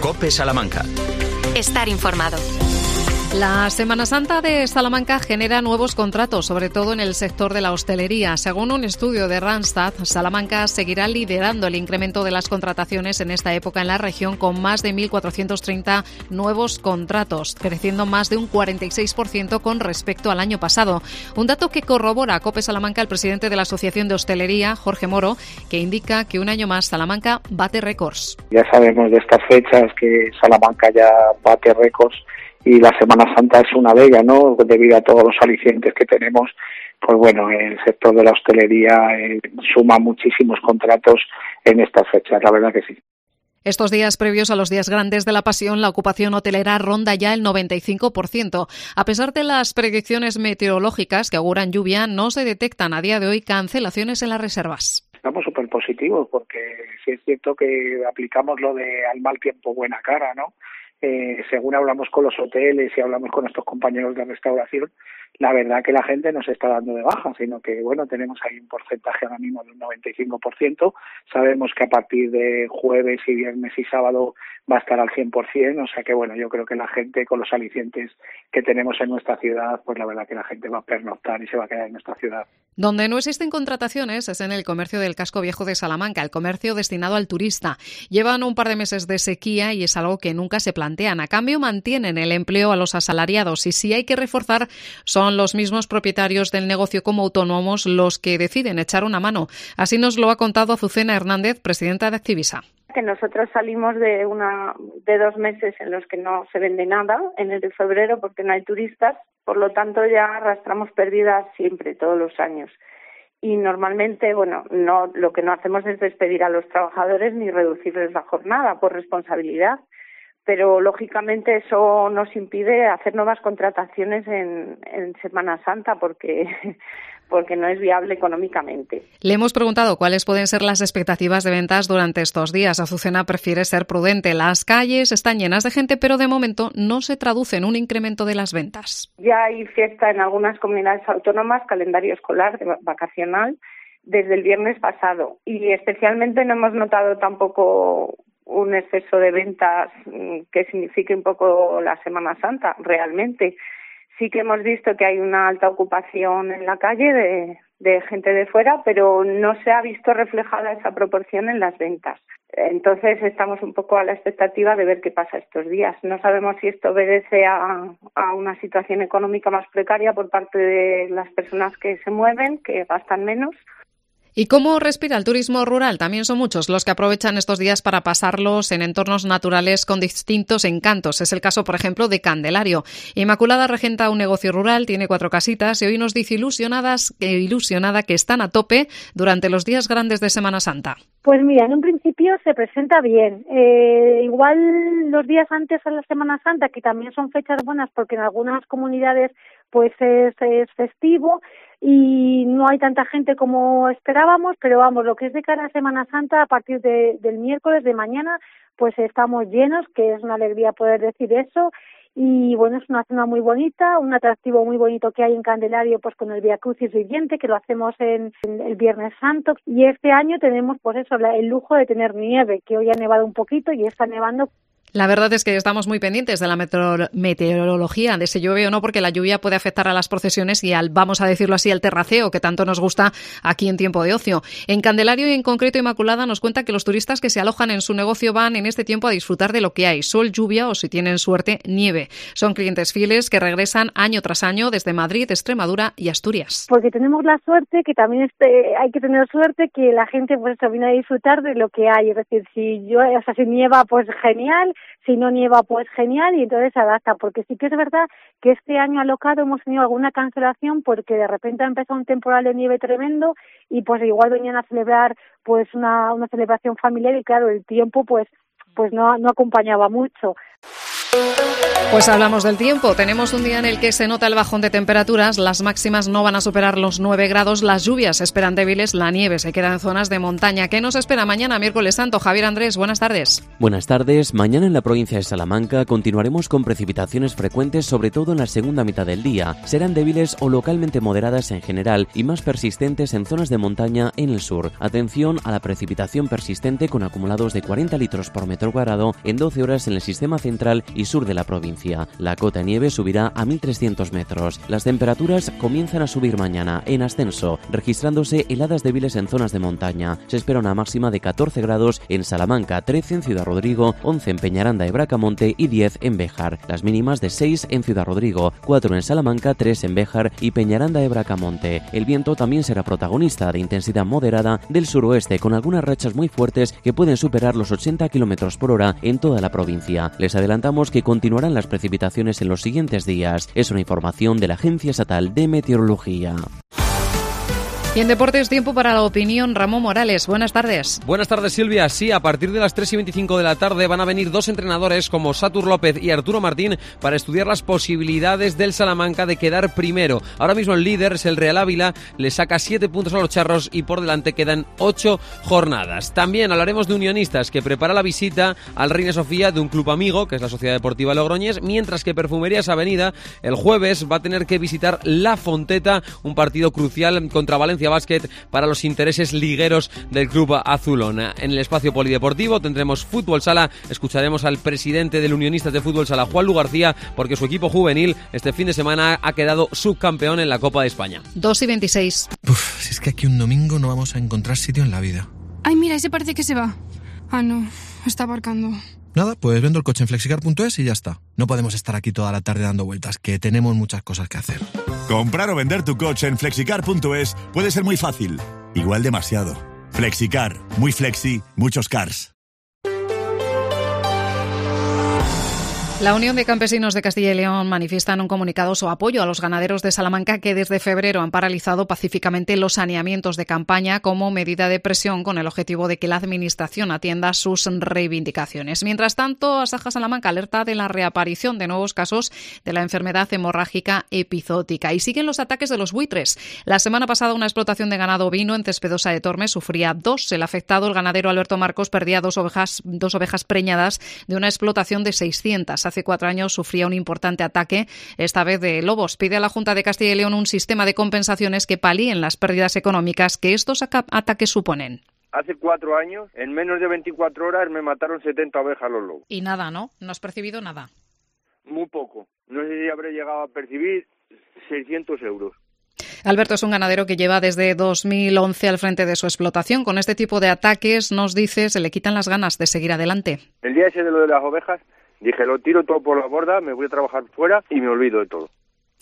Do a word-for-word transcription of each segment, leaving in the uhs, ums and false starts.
COPE Salamanca. Estar informado. La Semana Santa de Salamanca genera nuevos contratos, sobre todo en el sector de la hostelería. Según un estudio de Randstad, Salamanca seguirá liderando el incremento de las contrataciones en esta época en la región, con más de mil cuatrocientos treinta nuevos contratos, creciendo más de un cuarenta y seis por ciento con respecto al año pasado. Un dato que corrobora a COPE Salamanca el presidente de la Asociación de Hostelería, Jorge Moro, que indica que un año más Salamanca bate récords. Ya sabemos de estas fechas que Salamanca ya bate récords, y la Semana Santa es una de ellas, ¿no? Debido a todos los alicientes que tenemos, pues bueno, el sector de la hostelería eh, suma muchísimos contratos en estas fechas, la verdad que sí. Estos días previos a los días grandes de la Pasión, la ocupación hotelera ronda ya el noventa y cinco por ciento. A pesar de las predicciones meteorológicas que auguran lluvia, no se detectan a día de hoy cancelaciones en las reservas. Estamos súper positivos porque sí es cierto que aplicamos lo de al mal tiempo buena cara, ¿no? Eh, según hablamos con los hoteles y hablamos con nuestros compañeros de restauración, la verdad que la gente no se está dando de baja, sino que, bueno, tenemos ahí un porcentaje ahora mismo de un noventa y cinco por ciento. Sabemos que a partir de jueves y viernes y sábado va a estar al cien por ciento, o sea que, bueno, yo creo que la gente, con los alicientes que tenemos en nuestra ciudad, pues la verdad que la gente va a pernoctar y se va a quedar en nuestra ciudad. Donde no existen contrataciones es en el comercio del casco viejo de Salamanca, el comercio destinado al turista. Llevan un par de meses de sequía y es algo que nunca se plantean. A cambio, mantienen el empleo a los asalariados y si hay que reforzar, son los mismos propietarios del negocio como autónomos los que deciden echar una mano. Así nos lo ha contado Azucena Hernández, presidenta de Activisa. Que nosotros salimos de una de dos meses en los que no se vende nada, enero y febrero, porque no hay turistas, por lo tanto ya arrastramos pérdidas siempre, todos los años. Y normalmente, bueno, no lo que no hacemos es despedir a los trabajadores ni reducirles la jornada por responsabilidad, pero lógicamente eso nos impide hacer nuevas contrataciones en, en Semana Santa porque porque no es viable económicamente. Le hemos preguntado cuáles pueden ser las expectativas de ventas durante estos días. Azucena prefiere ser prudente. Las calles están llenas de gente, pero de momento no se traduce en un incremento de las ventas. Ya hay fiesta en algunas comunidades autónomas, calendario escolar de vacacional, desde el viernes pasado. Y especialmente no hemos notado tampoco un exceso de ventas que signifique un poco la Semana Santa, realmente. Sí que hemos visto que hay una alta ocupación en la calle de, de gente de fuera, pero no se ha visto reflejada esa proporción en las ventas. Entonces estamos un poco a la expectativa de ver qué pasa estos días. No sabemos si esto obedece a, a una situación económica más precaria por parte de las personas que se mueven, que gastan menos. ¿Y cómo respira el turismo rural? También son muchos los que aprovechan estos días para pasarlos en entornos naturales con distintos encantos. Es el caso, por ejemplo, de Candelario. Inmaculada regenta un negocio rural, tiene cuatro casitas y hoy nos dice ilusionadas, ilusionada que están a tope durante los días grandes de Semana Santa. Pues mira, en un principio se presenta bien. Eh, igual los días antes a la Semana Santa, que también son fechas buenas porque en algunas comunidades pues es, es festivo y no hay tanta gente como esperábamos, pero vamos, lo que es de cara a Semana Santa, a partir de, del miércoles de mañana, pues estamos llenos, que es una alegría poder decir eso. Y bueno, es una zona muy bonita, un atractivo muy bonito que hay en Candelario, pues con el Vía Crucis viviente, que lo hacemos en, en el Viernes Santo. Y este año tenemos, pues eso, la, el lujo de tener nieve, que hoy ha nevado un poquito y está nevando. La verdad es que estamos muy pendientes de la meteor- meteorología, de si llueve o no, porque la lluvia puede afectar a las procesiones y al, vamos a decirlo así, al terraceo, que tanto nos gusta aquí en tiempo de ocio. En Candelario y en concreto Inmaculada nos cuenta que los turistas que se alojan en su negocio van en este tiempo a disfrutar de lo que hay, sol, lluvia o, si tienen suerte, nieve. Son clientes fieles que regresan año tras año desde Madrid, Extremadura y Asturias. Porque tenemos la suerte, que también este, hay que tener suerte, que la gente pues viene a disfrutar de lo que hay. Es decir, si yo, o sea, si nieva, pues genial. Si no nieva, pues genial, y entonces se adapta, porque sí que es verdad que este año alocado hemos tenido alguna cancelación porque de repente ha empezado un temporal de nieve tremendo y pues igual venían a celebrar pues una, una celebración familiar y claro, el tiempo pues pues no, no acompañaba mucho. Pues hablamos del tiempo. Tenemos un día en el que se nota el bajón de temperaturas, las máximas no van a superar los nueve grados, las lluvias se esperan débiles, la nieve se queda en zonas de montaña. ¿Qué nos espera mañana, miércoles santo? Javier Andrés, buenas tardes. Buenas tardes. Mañana en la provincia de Salamanca continuaremos con precipitaciones frecuentes, sobre todo en la segunda mitad del día. Serán débiles o localmente moderadas en general y más persistentes en zonas de montaña en el sur. Atención a la precipitación persistente con acumulados de cuarenta litros por metro cuadrado en doce horas en el sistema central y sur de la provincia. La cota de nieve subirá a mil trescientos metros. Las temperaturas comienzan a subir mañana en ascenso, registrándose heladas débiles en zonas de montaña. Se espera una máxima de catorce grados en Salamanca, trece en Ciudad Rodrigo, once en Peñaranda de Bracamonte y diez en Béjar. Las mínimas de seis en Ciudad Rodrigo, cuatro en Salamanca, tres en Béjar y Peñaranda de Bracamonte. El viento también será protagonista, de intensidad moderada del suroeste, con algunas rachas muy fuertes que pueden superar los ochenta kilómetros por hora en toda la provincia. Les adelantamos que continuarán las precipitaciones en los siguientes días. Es una información de la Agencia Estatal de Meteorología. Y en deportes, tiempo para la opinión. Ramón Morales, buenas tardes. Buenas tardes, Silvia. Sí, a partir de las tres y veinticinco de la tarde van a venir dos entrenadores como Satur López y Arturo Martín para estudiar las posibilidades del Salamanca de quedar primero. Ahora mismo el líder es el Real Ávila, le saca siete puntos a los charros y por delante quedan ocho jornadas. También hablaremos de Unionistas, que prepara la visita al Reina Sofía de un club amigo, que es la Sociedad Deportiva Logroñés, mientras que Perfumerías Avenida el jueves va a tener que visitar La Fonteta, un partido crucial contra Valencia Básquet para los intereses ligueros del club azulón. En el espacio polideportivo tendremos Fútbol Sala, escucharemos al presidente del Unionistas de Fútbol Sala, Juan Lu García, porque su equipo juvenil este fin de semana ha quedado subcampeón en la Copa de España. dos y veintiséis. Uf, si es que aquí un domingo no vamos a encontrar sitio en la vida. Ay, mira, ese parece que se va. Ah, no, está aparcando. Nada, pues vendo el coche en flexicar punto es y ya está. No podemos estar aquí toda la tarde dando vueltas, que tenemos muchas cosas que hacer. Comprar o vender tu coche en flexicar punto es puede ser muy fácil, igual demasiado. Flexicar, muy flexi, muchos cars. La Unión de Campesinos de Castilla y León manifiesta en un comunicado su apoyo a los ganaderos de Salamanca que desde febrero han paralizado pacíficamente los saneamientos de campaña como medida de presión con el objetivo de que la Administración atienda sus reivindicaciones. Mientras tanto, Asaja Salamanca alerta de la reaparición de nuevos casos de la enfermedad hemorrágica epizootica y siguen los ataques de los buitres. La semana pasada una explotación de ganado ovino en Cespedosa de Tormes sufría dos. El afectado, el ganadero Alberto Marcos, perdía dos ovejas, dos ovejas preñadas de una explotación de seiscientas. Hace cuatro años sufría un importante ataque, esta vez de lobos. Pide a la Junta de Castilla y León un sistema de compensaciones que palíen las pérdidas económicas que estos ataques suponen. Hace cuatro años, en menos de veinticuatro horas, me mataron setenta ovejas los lobos. Y nada, ¿no? ¿No has percibido nada? Muy poco. No sé si habré llegado a percibir seiscientos euros. Alberto es un ganadero que lleva desde dos mil once al frente de su explotación. Con este tipo de ataques, nos dice, se le quitan las ganas de seguir adelante. El día ese de lo de las ovejas, dije, lo tiro todo por la borda, me voy a trabajar fuera y me olvido de todo.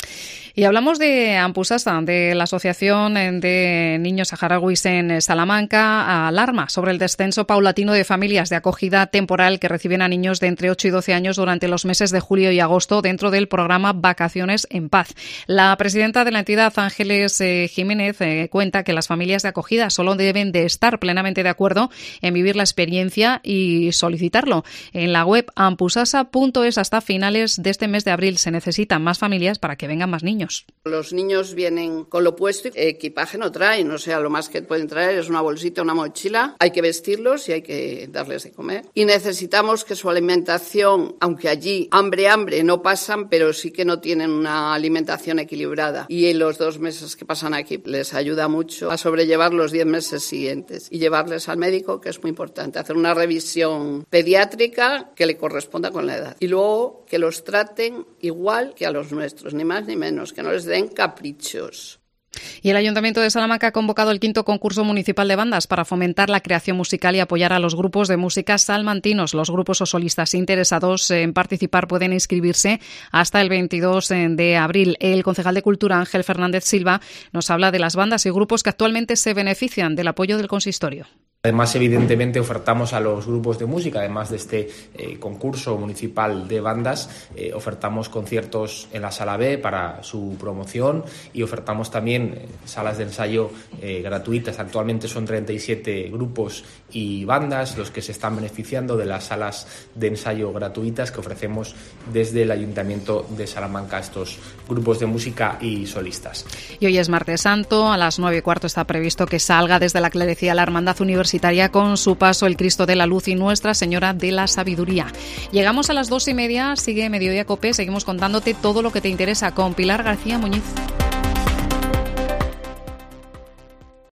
Y hablamos de Ampusasa, de la Asociación de Niños Saharauis en Salamanca. Alarma sobre el descenso paulatino de familias de acogida temporal que reciben a niños de entre ocho y doce años durante los meses de julio y agosto dentro del programa Vacaciones en Paz. La presidenta de la entidad, Ángeles eh, Jiménez, eh, cuenta que las familias de acogida solo deben de estar plenamente de acuerdo en vivir la experiencia y solicitarlo. En la web ampusasa punto es hasta finales de este mes de abril se necesitan más familias para que vengan más niños. Los niños vienen con lo puesto, equipaje no traen, o sea, lo más que pueden traer es una bolsita, una mochila, hay que vestirlos y hay que darles de comer. Y necesitamos que su alimentación, aunque allí hambre, hambre no pasan, pero sí que no tienen una alimentación equilibrada. Y en los dos meses que pasan aquí les ayuda mucho a sobrellevar los diez meses siguientes y llevarles al médico, que es muy importante, hacer una revisión pediátrica que le corresponda con la edad. Y luego que los traten igual que a los nuestros, ni más ni menos, que no les den caprichos. Y el Ayuntamiento de Salamanca ha convocado el quinto concurso municipal de bandas para fomentar la creación musical y apoyar a los grupos de música salmantinos. Los grupos o solistas interesados en participar pueden inscribirse hasta el veintidós de abril. El concejal de Cultura, Ángel Fernández Silva, nos habla de las bandas y grupos que actualmente se benefician del apoyo del consistorio. Además, evidentemente, ofertamos a los grupos de música, además de este eh, concurso municipal de bandas, eh, ofertamos conciertos en la Sala B para su promoción y ofertamos también eh, salas de ensayo eh, gratuitas. Actualmente son treinta y siete grupos y bandas los que se están beneficiando de las salas de ensayo gratuitas que ofrecemos desde el Ayuntamiento de Salamanca a estos grupos de música y solistas. Y hoy es Martes Santo, a las nueve y cuarto está previsto que salga desde la clerecía la Hermandad Universitaria con su paso el Cristo de la Luz y Nuestra Señora de la Sabiduría. Llegamos a las dos y media, sigue Mediodía Cope, seguimos contándote todo lo que te interesa con Pilar García Muñiz.